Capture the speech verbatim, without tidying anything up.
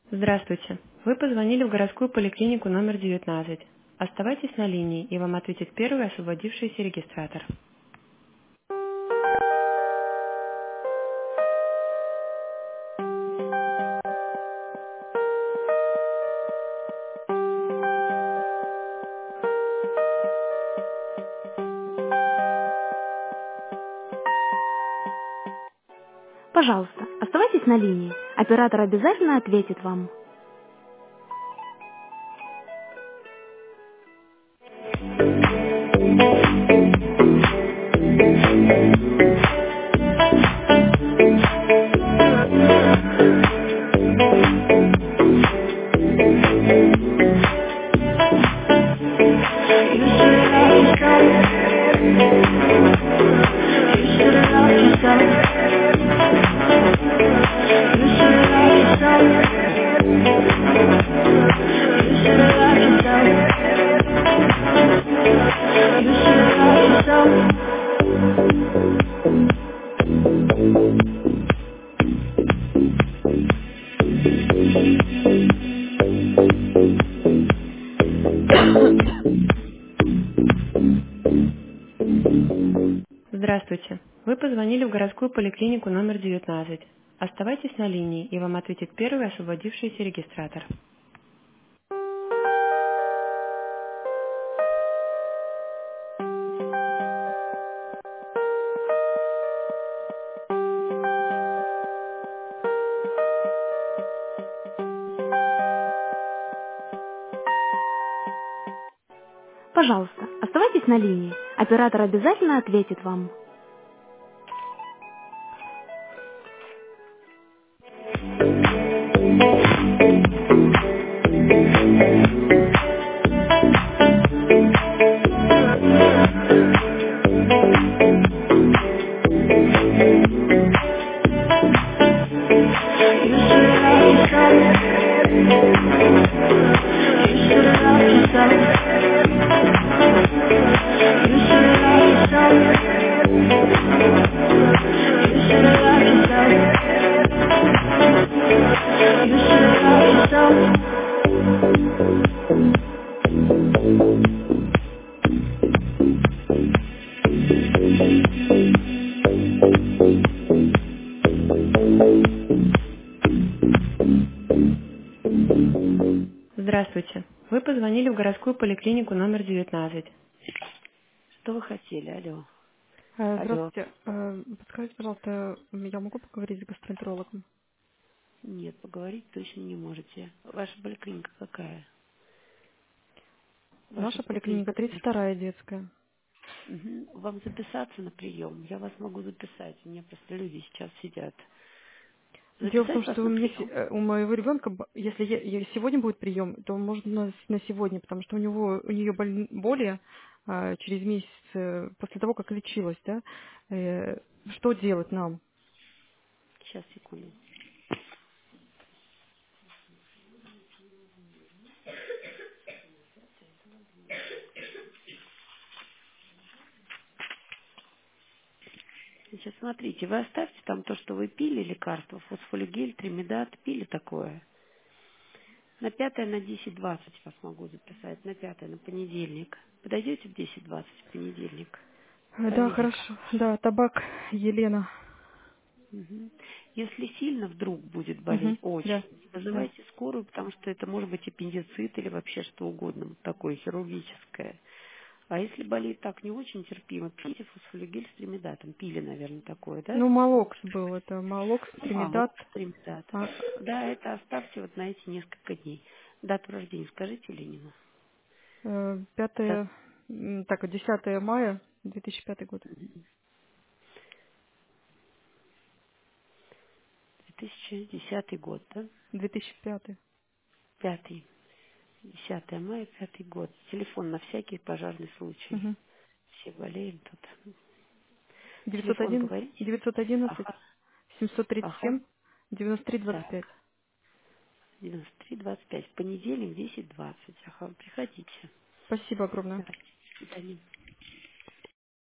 Здравствуйте. Вы позвонили в городскую поликлинику номер девятнадцать. Оставайтесь на линии, и вам ответит первый освободившийся регистратор. Пожалуйста, оставайтесь на линии. Оператор обязательно ответит вам. Здравствуйте. Вы позвонили в городскую поликлинику номер девятнадцать. Оставайтесь на линии, и вам ответит первый освободившийся регистратор. Пожалуйста, оставайтесь на линии. Оператор обязательно ответит вам. Здравствуйте. Вы позвонили в городскую поликлинику номер девятнадцать. Что вы хотели? Алло. Э, Алло. Здравствуйте. Э, Подскажите, пожалуйста, я могу поговорить с гастроэнтерологом? Нет, поговорить точно не можете. Ваша поликлиника какая? Ваша Наша поликлиника поликлиника. тридцать вторая детская. Мгм. Вам записаться на прием? Я вас могу записать. У меня просто люди сейчас сидят. Дело в том, Записать вас что у на меня се- прием? э, у моего ребенка, б- если я- я- сегодня будет прием, то можно с- на сегодня, потому что у него у нее боль- боли а, через месяц э, после того, как лечилась, да. Э, Что делать нам? Сейчас, секунду. Сейчас смотрите, вы оставьте там то, что вы пили, лекарства, фосфолигель, тримидат, пили такое. На пятое, на десять двадцать вас могу записать. На пятое, на понедельник. Подойдете в десять двадцать в понедельник? Э, Да, Понедельник. хорошо. Да, табак Елена. Мгм. Если сильно вдруг будет болеть, Мгм. Да, очень, да. вызывайте скорую, потому что это может быть аппендицит или вообще что угодно, вот такое хирургическое. А если болит так не очень терпимо, пейте фосфолигель с тримидатом. Пили, наверное, такое, да? Ну, Малокс был, это Малокс, А, вот Тримидат. с тримидатом. А, Да, это оставьте вот на эти несколько дней. Дату рождения скажите, Ленину. э, Дат- Пятое, м, так, десятое мая, две тысячи пятый год. две тысячи десятый год, да? две тысячи пятый. Пятый. Десятое мая, пятый год. Телефон на всякий пожарный случай. Мгм. Все болеем тут. девятьсот Телефон один, говорите? девятьсот одиннадцать, Ага, семьсот тридцать ага. семь, девяносто три двадцать пять. Так, девяносто три двадцать пять. В понедельник десять двадцать. Ага, приходите. Спасибо огромное. Давайте. До свидания.